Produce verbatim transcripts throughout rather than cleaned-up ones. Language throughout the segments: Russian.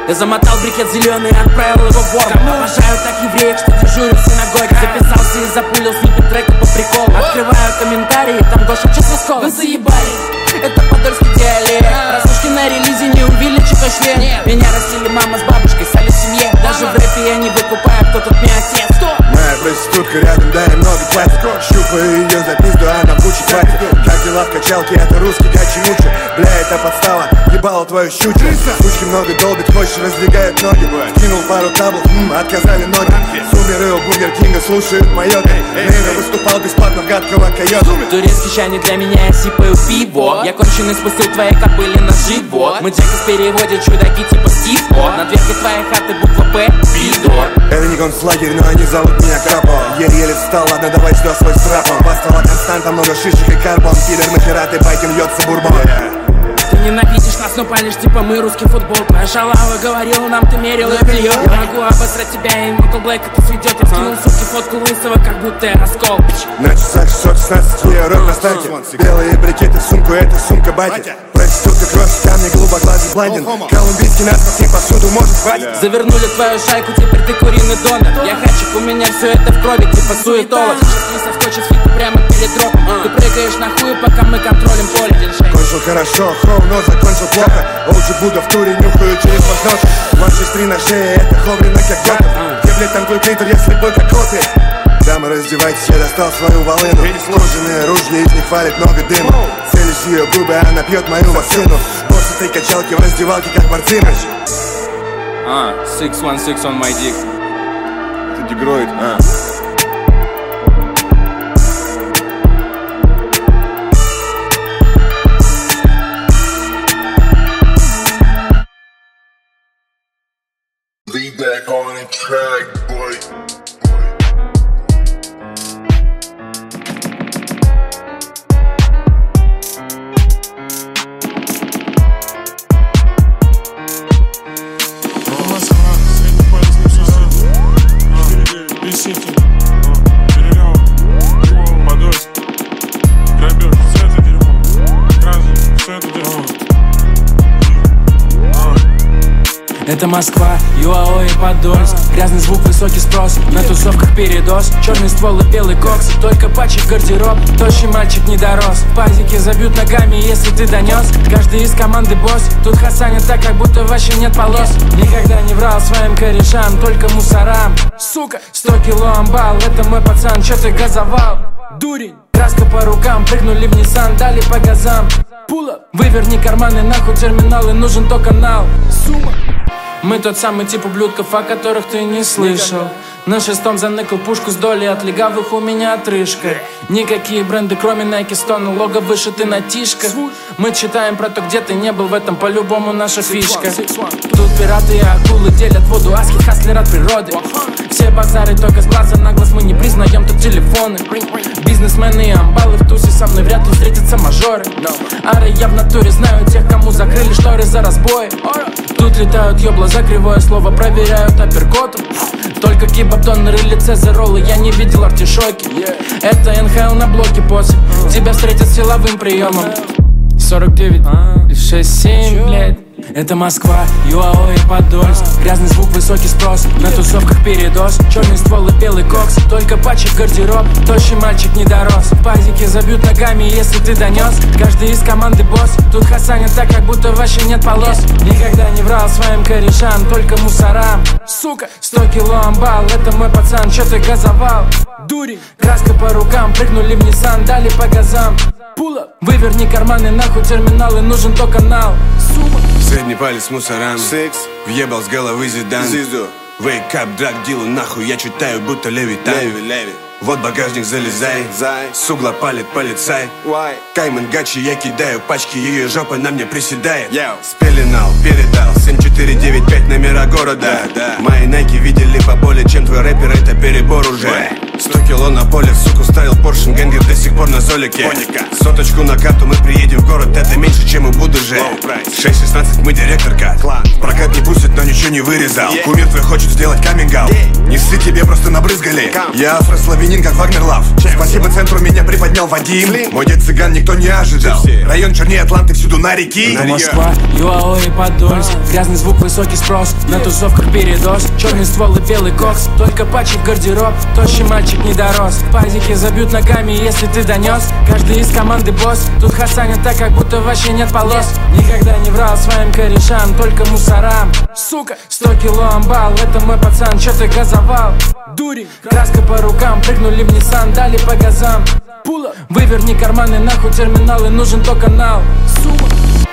Я замотал брикет зеленый и отправил его в ор. Обожаю так евреев, что дежурю в синагоге. Записался и запулил сниппет трека по приколу. Открываю комментарии, там Гоша час раскол. Вы заебали, это подольский диалект. Прослушки на релизе не увеличит ваш век. Меня растили мама с бабушкой, сали в семье. Даже в рэпе я не выкупаю, кто тут мне отец. Моя проститутка рядом, да, и много платит. Щупаю ее за пизду, а нам кучи хватит. Как дела в качалке, это русский гачи мучу. Бля, это подстава, ебало твою щучу. Сучки много долбит, хочешь, раздвигают ноги. Кинул пару таблов, м, отказали ноги. Сумеры у Бургер Кинга слушают майоты. Время выступал бесплатно в гадкого койота. Турецкий чайник для меня, я сипаю пиво. Я конченый спустил твои кобыли на живот. Мы Джекас переводят чудаки типа Стив О. На дверке твоей хаты буква П, пидор. Это не концлагерь, но они зовут меня Крапо. Еле-еле встал, ладно, давай сюда свой страпом. По стола константа, много шишек и карбон. Пидор, нахера ты байкин льется бурбон. Ты ненавидишь нас, но палишь, типа мы русский футбол. Твоя шалава говорила нам, ты мерил и белье. Я могу обосрать тебя, и Мотл Блэк это сведет. Я скинул сутки фотку лысого, как будто я раскол. На часах шестьсот шестнадцать, я рот на старте. Белые брикеты, сумку, это сумка батя. Проститутка, кровь, камни, голубоглазый блондин. Колумбийский нас, не посуду может хватит. Завернули твою шайку, теперь ты куриный донор. Я хачик, у меня все это в крови, типа суетолог. Сейчас не соскочит фиту прямо перед дропом. Ты прыгаешь на хуй, пока мы контролем поле. Кончил хорошо, хоу, но закончил плохо. Оуджи Будда в туре, нюхаю через воздушку. Два шесть три на шее, это хлоблено как готов. Где, блядь, там твой клитор, если бы как кофе? Дамы, раздевайтесь, я достал свою волыну. Кожаные ружья, из них валит много дыма. Целюсь ее губы, она пьет мою вакцину. Босс этой качалки в раздевалке, как Барцимыч. А, шесть один шесть on my dick. Это дегроид, а. Be back on the track, boy. Это Москва, ЮАО и Подольск. Грязный звук, высокий спрос, на тусовках передоз. Черный ствол и белый кокс, только пачек гардероб. Тощий мальчик не дорос, в пазике забьют ногами, если ты донес. Каждый из команды босс, тут хасанят так, как будто вообще нет полос. Никогда не врал своим корешам, только мусорам. Сука, сто кило амбал, это мой пацан, чё ты газовал? Дурень, краска по рукам, прыгнули в Ниссан, дали по газам. Пула, выверни карманы, нахуй терминалы, нужен то канал. Сумма. Мы тот самый тип ублюдков, о которых ты не слышал. На шестом заныкал пушку с долей, от легавых у меня отрыжка. Никакие бренды, кроме Nike Stone, лого вышиты на тишках. Мы читаем про то, где ты не был, в этом по-любому наша фишка. Тут пираты и акулы делят воду, аски хаслер от природы. Все базары только с глаза на глаз, мы не признаем тут телефоны. Бизнесмены и амбалы в тусе, со мной вряд ли встретятся мажоры. Ары я в натуре знаю тех, кому закрыли шторы за разбои. Тут летают ёбла за кривое слово, проверяют апперкотом. Только кибаптонеры или цезеролы, я не видел артишоки. Это эн ха эл на блоке после, тебя встретят силовым приемом. Сорок девять, шесть семь, блядь. Это Москва, ЮАО и Подольск. Грязный звук, высокий спрос, на тусовках передоз. Черный ствол и белый кокс, только пачек гардероб. Тощий мальчик не дорос, в пазике забьют ногами, если ты донес. Каждый из команды босс, тут хасанят так, как будто вообще нет полос. Никогда не врал своим корешам, только мусорам. Сука, сто кило амбал, это мой пацан, чё ты газовал? Дури, краска по рукам, прыгнули в Ниссан, дали по газам. Пула, выверни карманы, нахуй терминалы, нужен то канал. Сумма. Средний палец мусорам, Сикс. Въебал с головы Зидан. Wake up, драг дилу, нахуй, я читаю, будто Левитан. Вот багажник, залезай, Зай. С угла палит полицай. Why? Кайман гачи, я кидаю пачки, ее жопа на мне приседает. Yo. Спеленал, передал, семь четыре девять пять номера города. Да, да. Мои найки видели поболее, чем твой рэпер, это перебор уже. Why? Сто кило на поле, суку ставил поршень, Генгер до сих пор на золике. Соточку на карту, мы приедем в город, это меньше, чем и буду же. шесть шестнадцать, мы директорка. Прокат не пустит, но ничего не вырезал. Кумир твой хочет сделать каминг-аут. Не ссы, тебе просто набрызгали. Я афрославянин, как Вагнер Лав. Спасибо центру, меня приподнял Вадим. Мой дед цыган, никто не ожидал. Район чернее Атланты, всюду на реки. Москва, ЮАО и Подольск. Грязный звук, высокий спрос. На тусовках передоз. Черный ствол и белый кокс. Только патчи в гардероб. Тощий мальчик не дорос. Пазики забьют ногами, если ты донес. Каждый из команды босс. Тут хасанят так, как будто вообще нет полос. Никогда не врал своим корешам, только мусорам. Сука, сто кило амбал, это мой пацан, чё ты газовал? Дури, краска по рукам, прыгнули в Nissan, дали по газам. Пула, выверни карманы, нахуй терминалы, нужен то канал. Сука.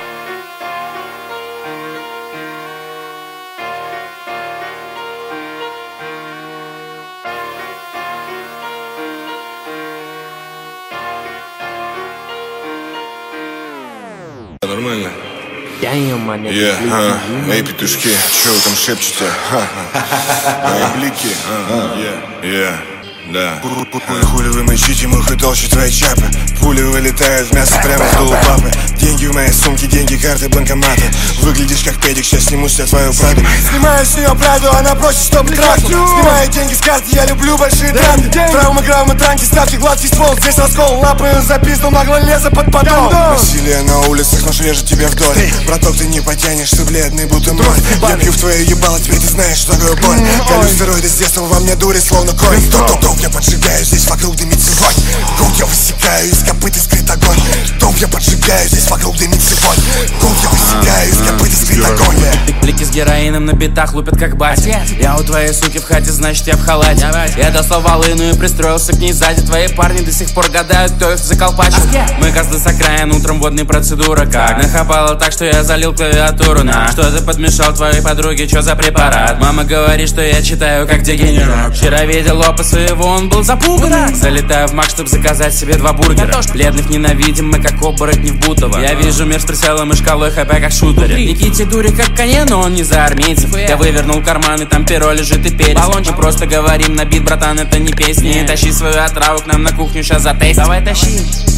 Нормально? Yeah, а, эй, петушки, что вы там шепчете? Эй, блики, а, yeah, yeah. Да. Хули вы мычите, мухи толще твоей чапы. Пули вылетают в мясо прямо в дулу папы. Деньги в моей сумке, деньги, карты, банкоматы. Выглядишь как педик, сейчас сниму с тебя твою Праду. Снимаю с нее Праду, она просит, чтоб трахнул. Снимаю деньги с карты, я люблю большие драмы. Травмы, граммы, транки, ставки, гладкий ствол. Здесь раскол, лапы запиздал, нагло леза под подол. Насилие на улицах, нож режет тебя вдоль. Браток, ты не потянешь, ты бледный, будто моль. Я пью в твое ебало, теперь ты знаешь, что такое боль. Колю стероиды с детства, во мне дури, словно конь. Топ-топ-топ, я поджигаю, здесь вокруг дымится вонь. Гук я высекаю, из копыт искрит огонь. Топ я поджигаю, здесь вокруг дымится вонь. Гук я высекаю, из копыт искрит огонь. Блики с героином на битах лупят как батя. Я у твоей суки в хате, значит я в халате. Я достал волыну и пристроился к ней сзади. Твои парни до сих пор гадают, кто их заколпачил. Мы козлы с окраин, утром водная процедура. Как нахапало так, что я залил клавиатуру на. Что ты подмешал твоей подруге, что за препарат? Мама говорит, что я читаю как дегенерат. Вчера видел опа своего, он был запуган. Залетаю в Мак, чтобы заказать себе два бургера. Бледных ненавидим, мы как оборотни в Бутово. Я вижу мир с прицелом и шкалой хп как шутере. Никите дури как коне, но он не за армейцев. Я вывернул карманы, там перо лежит и перец. Баллончик просто говорим на бит, братан, это не песни. Тащи свою отраву к нам на кухню, щас затестим. Давай тащи.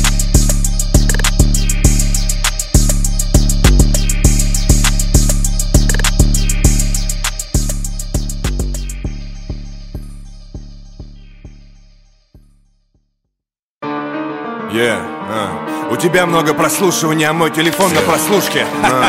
Yeah, а. У тебя много прослушивания, а мой телефон на прослушке. а.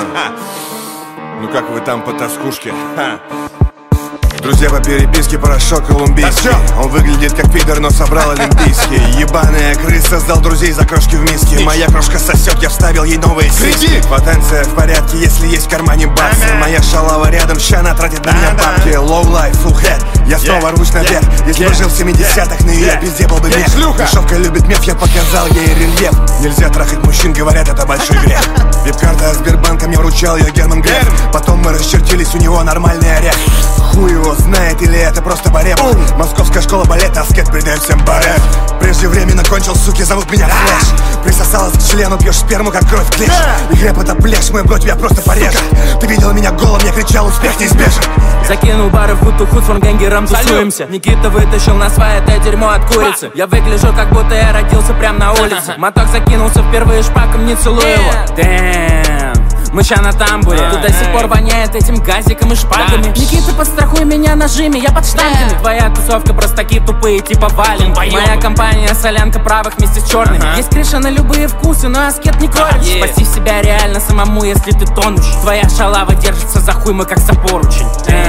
Ну как вы там по тоскушке? Ха. Друзья по переписке, порошок колумбийский. Он выглядит как пидор, но собрал олимпийский. Ебаная крыса, сдал друзей за крошки в миске. Моя крошка сосет, я вставил ей новые сиськи. Потенция в порядке, если есть в кармане баксы. Моя шалава рядом, ща она тратит на меня бабки. Low life, full head, я снова рвусь наверх. Если бы жил в семидесятых, на ее пизде был бы мех. Дешевка любит меф, я показал ей рельеф. Нельзя трахать мужчин, говорят, это большой грех. Вип-карта Сбербанка мне вручал ее Герман Греф. Потом мы расчертились, у него нормальный орех. Хуй его знает, или это просто бареб. Московская школа балета, аскет придает всем барет. Преждевременно кончил, суки, зовут меня Флэш. Присосалась к члену, пьешь сперму, как кровь клеш. И хлеб это блеш, мой бро тебя просто порежет. Ты видел меня голым, я кричал, успех неизбежен. Закинул бары в худ-ту-худ, с форнгенгером тусуемся. Никита вытащил на свай это дерьмо от курицы. Я выгляжу, как будто я родился прямо на улице. Моток закинулся впервые шпаком, не целую его. Damn. Мы ща на тамбуре. Тут до сих пор воняет этим газиком и шпагами. Никита, подстрахуй меня нажими, я под штангами. Твоя тусовка простаки тупые, типа вален. Моя компания солянка правых вместе с черными. Есть крыша на любые вкусы, но аскет не кровь. Спаси себя реально самому, если ты тонешь. Твоя шалава держится за хуй, мы как за поручень.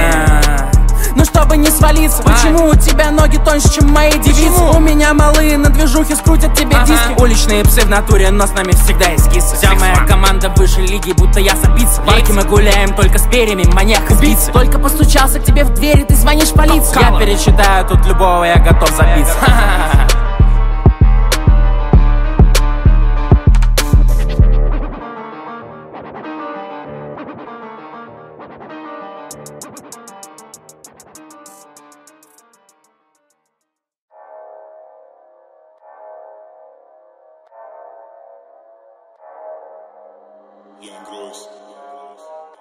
Ну чтобы не свалиться, почему у тебя ноги тоньше, чем мои девицы? У меня малые на движухе скрутят тебе ага. диски. Уличные псы в натуре, но с нами всегда есть кисы. Вся моя команда выше лиги, будто я запицца. В парке мы гуляем только с перьями, маньяк убийцы. Только постучался к тебе в дверь, и ты звонишь в полицию. Я перечитаю тут любого, я готов забиться.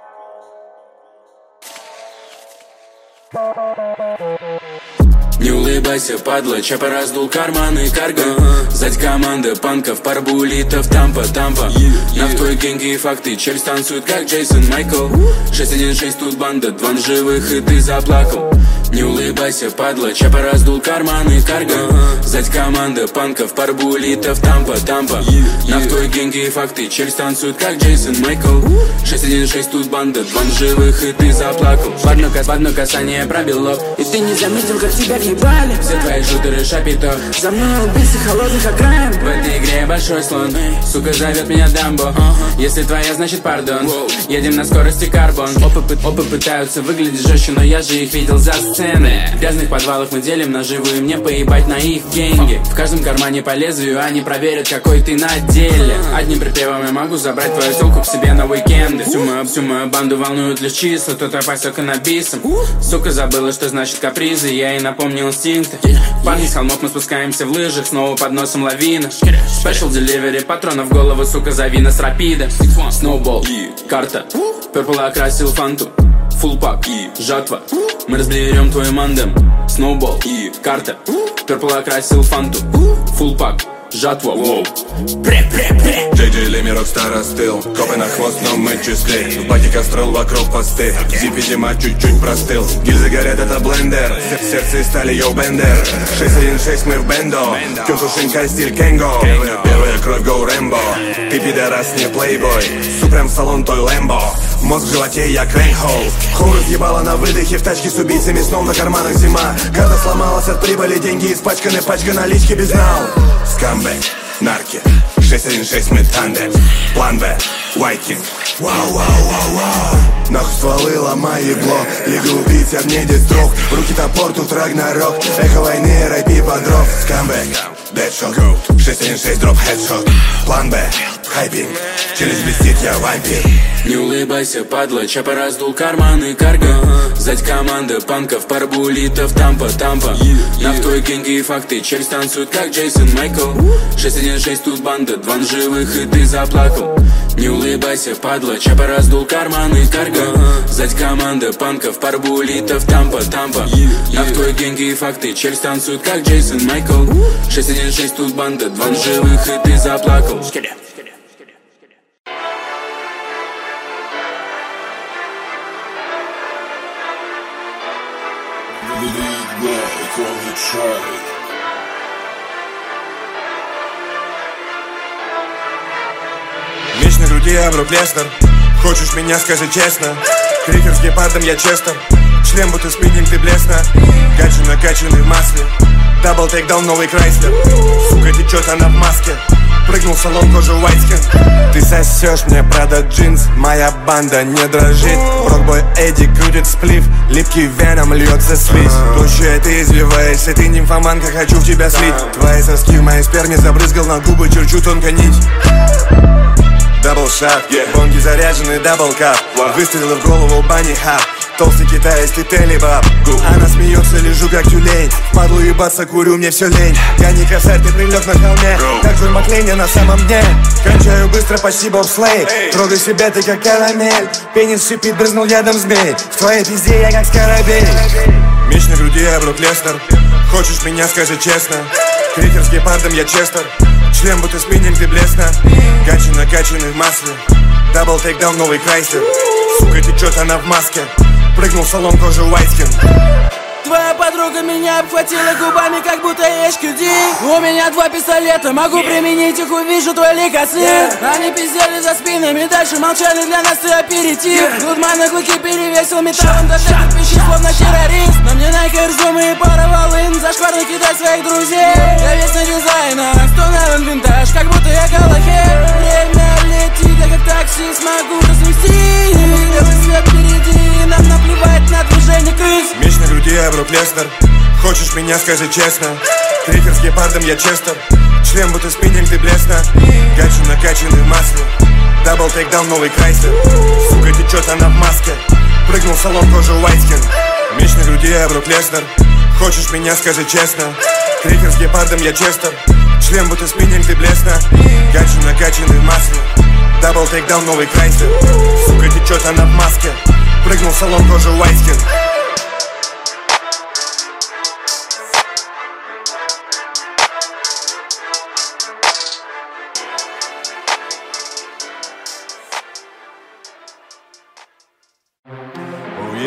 Не улыбайся. улыбайся, падла, Чапа раздул карманы карго. Сзади команда панков, пара булитов, тампа, тампа. На твой генги и факты, челюсть танцует как Джейсон Майкл. шесть один шесть тут банда, два живых и ты заплакал. Не улыбайся, падла, Чапа раздул карманы карго. Сзади команда панков, пара булитов, тампа, тампа. На твой генги и факты, челюсть танцует как Джейсон Майкл. шесть один шесть тут банда, два живых и ты заплакал. В одно, в одно касание пробил лоб, и ты не заметил, как тебя въебали. Все твои шутеры шапито, за мной убийцы холодных окраин. В этой игре большой слон, сука зовет меня Дамбо. Если твоя, значит пардон. Едем на скорости карбон. Опы, опы пытаются выглядеть жестче, но я же их видел за сцены. В грязных подвалах мы делим наживу, и мне поебать на их деньги. В каждом кармане по лезвию, они проверят, какой ты на деле. Одним припевом я могу забрать твою телку к себе на уикенды. Всю мою, всю мою банду волнуют лишь числа, кто-то пасек каннабисом. Сука забыла, что значит капризы, я ей напомнил инстинкты. Парни с холмов, мы спускаемся в лыжах, снова под носом лавина. Special delivery, патронов в голову, сука, зови нас рапида. Snowball, карта, Purple окрасил фанту. Full pack, жатва, мы разберем твой мандем. Snowball, карта, Purple окрасил фанту. Full pack, жатва, воу. Джей Джей Леми Рокстар остыл, копы на хвост, но мы числей. В баке кострол вокруг посты, Зип, видимо, чуть-чуть простыл. Гильзы горят, это блендер, в сердце стали йоу бендер. шесть один шесть мы в бендо, Кёкушинка стиль Кенго. Первая кровь гоу Рэмбо, ты пидорас не плейбой. Супрем салон той Лэмбо, мозг в животе я крэнхол. Хорус ебала на выдохе, в тачке с убийцами, сном на карманах зима. Карта сломалась от прибыли, деньги испачканы, пачка налички без нал. Скамбэк, нарки, шесть один шесть мы тандем. План Б, Вайкинг. Вау, вау, вау, вау. Нахуй стволы, ломай ебло. Лига убийц, я в ней дестрок. В руки топор, тут Рагнарок. Эхо войны, рэпи подров. Скамбэк, дэдшот, шесть один шесть дроп хедшот. План Б, хайпинг, челюсть блестит, я вампир. Не улыбайся, падла, Чапа раздул карманы карго. Сзади команда панков, пара булитов, тампа, тампа. На твой генги и факты, челюсть танцует как Джейсон Майкл. шесть один шесть тут банда, два живых и ты заплакал. Не улыбайся, падла, Чапа раздул карманы карго. Сзади команда панков, пара булитов, тампа, тампа. На твой генги и факты, челюсть танцует как Джейсон Майкл. шесть один шесть тут банда, два живых и ты заплакал. Меч на груди, я Брук Леснер. Хочешь меня, скажи честно. Крикер с гепардом, я Честер. Член будто спиннинг, ты блесна. Гачи накачанный в масле. Дабл тейкдаун, новый Крайслер. Сука, течет она в маске. Прыгнул в салон, кожа Уайтскин. Ты сосешь мне Прада джинс, моя банда не дрожит. Брокбой Эдди крутит сплив, липкий веном льется слизь. Тощая ты извиваешься, ты нимфоманка, хочу в тебя слить. Твои соски в моей сперме забрызгал на губы, черчу тонко нить. Даблшот, бонги заряжены, даблкап. Выстрелы в голову, бани хап. Толстый китаец, ты телебаб. Она смеется, лежу как тюлень. Падлу ебаться, курю, мне все лень. Я не косарь, ты прилег на холме. Как Джон Маклейн, я на самом дне. Кончаю быстро, почти бобслей. Трогай себя, ты как карамель. Пенис шипит, брызнул ядом змей. В твоей пизде я как скоробей. Меч на груди, я Брук Леснер. Хочешь меня, скажи честно. Крикер с гепардом, я Честер. Член будто спиннинг, ты блесна. Гачи накачанный в масле. Дабл тейкдаун, новый Крайслер. Сука, течет она в маске. Прыгнул в салон, кожа Уайтскин. Твоя подруга меня обхватила губами, как будто эйч кью ди. У меня два пистолета, могу применить их, увижу твой лейкоцит. Они пиздели за спинами, дальше молчали, для нас ты аперитив. Гудман на клыки перевесил металлом, да ты пищит, словно террорист. На мне найк и пара волын, зашкварно кидай своих друзей. Я весь на дизайнах, сто на винтаж, как будто я Галахер. Время летит, я как такси смогу развести. Белый свет впереди, нам наплевать на движение крыс. Меч на груди, я Брук Леснер. Хочешь меня, скажи честно. Крикер с гепардом, я Честер. Член будто спиннинг, ты блесна. Гачи накачанный в масле. Дабл тейкдаун, новый Крайслер. Сука, течет она в маске. Прыгнул в салон, кожа Уайтскин. Меч на груди, я Брук Леснер. Хочешь меня, скажи честно. Крикер с гепардом, я Честер. Член будто спиннинг, ты блесна. Гачи накачанный в масле. Дабл тейкдаун, новый Крайслер. Сука, течет она в маске. Прыгнул в салон, кожа Уайтскин.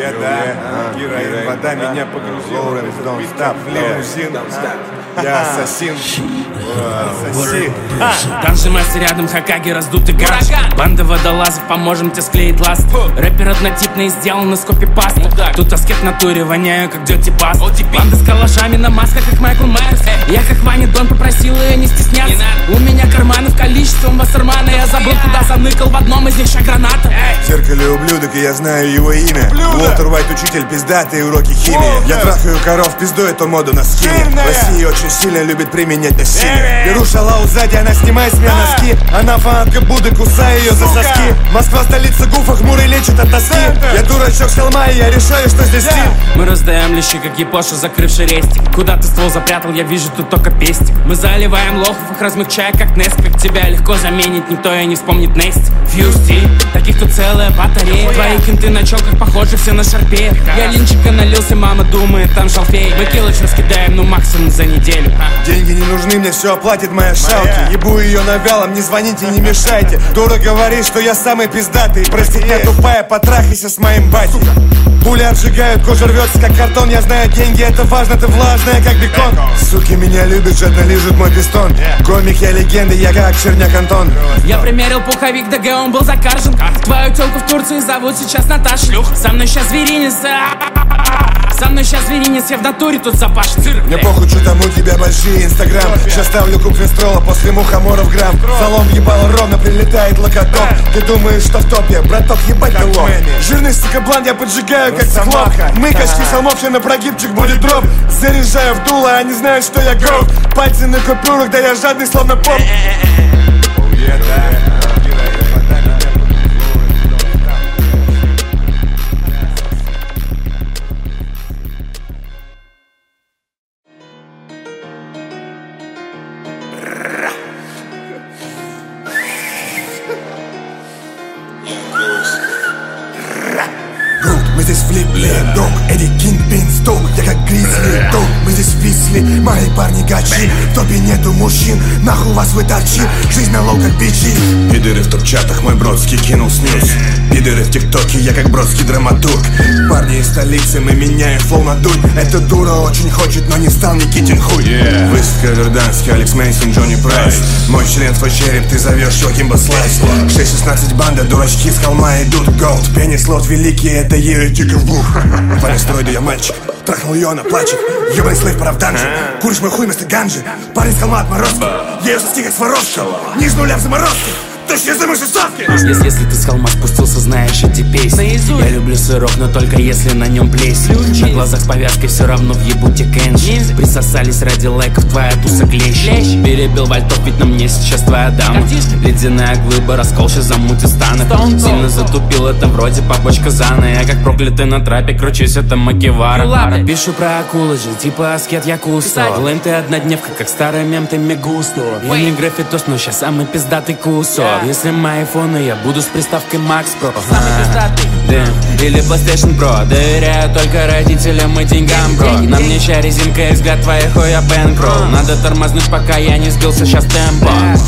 Героин, вода меня погрузила. Don't stop, лимузин. Я ассасин. Ассасин. Данжи масса рядом, Хокаги, раздутый гараж. Банда водолазов, поможем тебе склеить ласт. Рэпер однотипный, сделан из копипаста. Тут аскет в натуре, воняю как Dirty Bass. Банда с калашами на масках, как Майкл Майерс. Я как Ваня Дон попросил ее не стесняться. У меня карманов количеством Вассермана. Я забыл, куда заныкал, в одном из них ща граната. В зеркале ублюдок, и я знаю его имя. Уолтер Уайт, учитель, пиздатые уроки химии. Я трахаю коров, пиздой эту моду на скине. В России очень сильно любит применять насилие. Беру шалау сзади, она снимает с меня носки. Она фанатка Будды, кусаю ее за соски. Москва, столица гуфа, хмурый лечит от тоски. Я дурачок с холма, и я решаю, что здесь стиль. Мы раздаем лещи, как япоша, закрывший рестик. Куда ты ствол запрятал, я вижу тут только пестик. Мы заливаем лохов, их размягчая, как Несквик. Тебя легко заменить, никто и не вспомнит Нести. Фьюсти, таких тут целая батарея. Твои кенты на челках похожи все на шарпе. Я линчика налился, мама думает, там шалфей. Мы килоч раскидаем, ну максимум за неделю. Деньги не нужны, мне все оплатит моя шалки. Ебу ее на вялом, не звоните, не мешайте. Дура говорит, что я самый пиздатый. Проститня тупая, потрахайся с моим батей. Пули обжигают, кожа рвется как картон. Я знаю, деньги это важно, ты влажная как бекон. Суки меня любят, жадно лижут мой пистон. Комик, я легенда, я как Черняк Антон. Я примерил пуховик, ДГ, он был закаржен. Твою телку в Турции зовут сейчас Наташа. Со мной сейчас зверинец. Со мной сейчас зверинец, я в натуре тут запашен. Мне похуй, что там у тебя большие инстаграм. Сейчас ставлю купвинстрола, после мухоморов грамм. Залом ебало ровно, прилетает локотоп. Ты думаешь, что в топе, браток, ебать ты лох. Жирный сикоблан, я поджигаю как циклоп. Мы качки солмов, на прогибчик будет дроп. Заряжаю в дуло, они знают, что я гоут. Пальцы на купюрах, да я жадный, словно поп. Мы здесь влипли, док, Эдди Кингпин, сток. Я как гризли, док, мы здесь висли. Мои парни гачи, в топе нету мужчин. Нахуй вас вы торчи, жизнь на лоу как бичи. Пидоры в топ-чатах, мой бродский кинул снюс. Пидоры в тиктоке, я как бродский драматург. Парни из столицы, мы меняем флоу на дурь. Эта дура очень хочет, но не стал Никитин хуй. yeah. Высадка Верданский, Алекс Мейсон, Джонни Прайс. Мой член, твой череп, ты зовешь его Кимбо Слайс. шесть шестнадцать банда, дурачки с холма идут. Голд, пенис, лот великий, это Юрий Тиков. Парень строй, да я мальчик. Трахнул ее, она плачет. Ебаный слейв, пора в данжи. Куришь мой хуй вместо ганжи. Парень с холма отморозки. Я ее соски как сварожка. Ниже нуля в заморозке. Если, если ты с холма спустился, знаешь эти песни. Я люблю сырок, но только если на нем плесень. На глазах с повязкой все равно въебу те кэнши. Присосались ради лайков, твоя туса клещ. Перебил вальтов, ведь на мне сейчас твоя дама. Ледяная глыба, раскол, сейчас замутит станок. Сильно затупил, это вроде побочка Зана. Я как проклятый на трапе, кручусь, это Макевара. Пишу про акулы же, типа аскет Якусто. Лэм ты однодневка, как старый мем, ты мегусто. Я не граффитос, но сейчас самый пиздатый кусок. Если мои фоны, я буду с приставкой Max Pro. Самый пиздатый да. Или PlayStation Pro. Доверяю только родителям и деньгам, бро. На мне ща резинка и взгляд твоих, хуя бэнкролл. Надо тормознуть, пока я не сбился, сейчас темпо.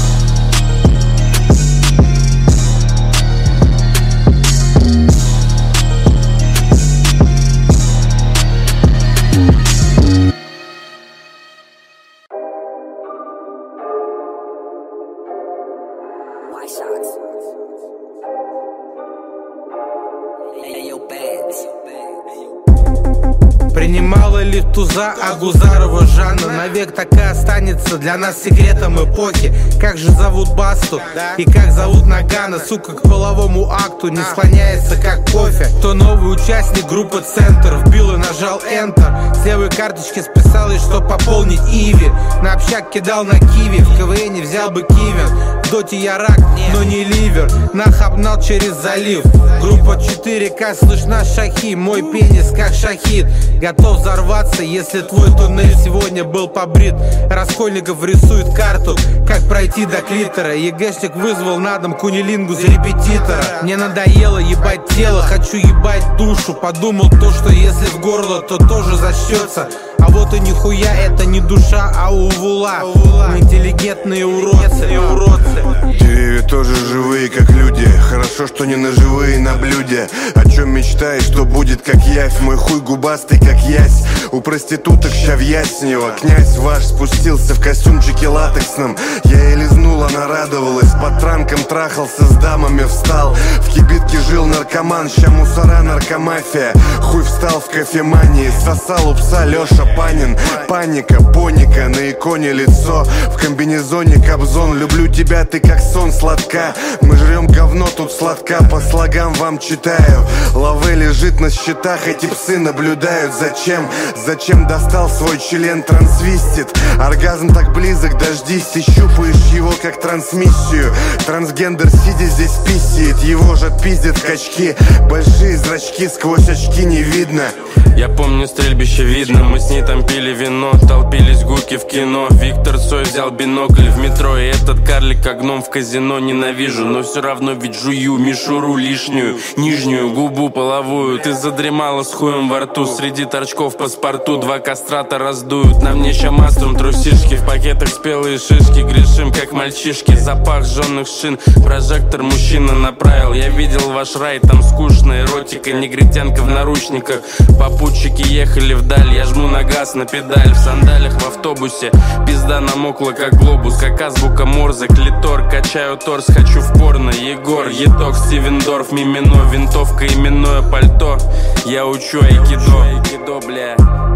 Принимала ли туза Агузарова Жанна? Навек так и останется для нас секретом эпохи. Как же зовут Басту и как зовут Нагана? Сука, к половому акту не склоняется, как кофе. То новый участник группы Центр вбил и нажал Enter. С левой карточки списалось, что пополнить Иви. На общак кидал на киви, в КВН взял бы Кивин. В доте я рак, но не ливер. Нах обнал через залив. Группа четыре ка, слышна шахи. Мой пенис как шахид. Готов взорваться, если твой туннель сегодня был побрит. Раскольников рисует карту, как пройти до клитора. ЕГЭшник вызвал на дом кунилингу за репетитора. Мне надоело ебать тело, хочу ебать душу. Подумал то, что если в горло, то тоже зачтется. А вот и нихуя, это не душа, а увула. Мы интеллигентные уродцы, уродцы. Деревья тоже живые, как люди. Хорошо, что не наживые на блюде. О чем мечтаешь, что будет, как явь. Мой хуй губастый, как ясь. У проституток ща в яснево. Князь ваш спустился в костюмчике латексном. Я ей лизнул, она радовалась. Под транком трахался с дамами, встал. В кибитке жил наркоман, ща мусора, наркомафия. Хуй встал в кофемании. Сосал у пса Леша Панин. Паника, поника, на иконе лицо. В комбинезоне Кобзон. Люблю тебя, ты как сон сладка. Мы жрем говно, тут сладка. По слогам вам читаю. Лаве лежит на счетах, эти псы наблюдают. Зачем? Зачем достал свой член трансвистит? Оргазм так близок, дождись. Ты щупаешь его как трансмиссию. Трансгендер сидя здесь писает. Его же отпиздят качки. Большие зрачки, сквозь очки не видно. Я помню стрельбище видно, мы с ней там пили вино. Толпились гуки в кино. Виктор Цой взял бинокль в метро. И этот карлик как гном в казино. Ненавижу, но все равно ведь жую мишуру лишнюю. Нижнюю губу половую. Ты задремала с хуем во рту. Среди торчков паспорту два кастрата раздуют. На мне щамаструм трусишки. В пакетах спелые шишки. Грешим как мальчишки. Запах жженных шин. Прожектор мужчина направил. Я видел ваш рай, там скучная эротика. Негритянка в наручниках. Попутчики ехали вдаль. Я жму на газ, на педаль. В сандалях в автобусе. Пизда намокла как глобус. Как азбука Морзе, клитор. Качаю торс, хочу в порно. Егор, Еток, Стивендорф, Мимино. Винтовка, именное пальто. Я учу айкидо, айкидо, бля.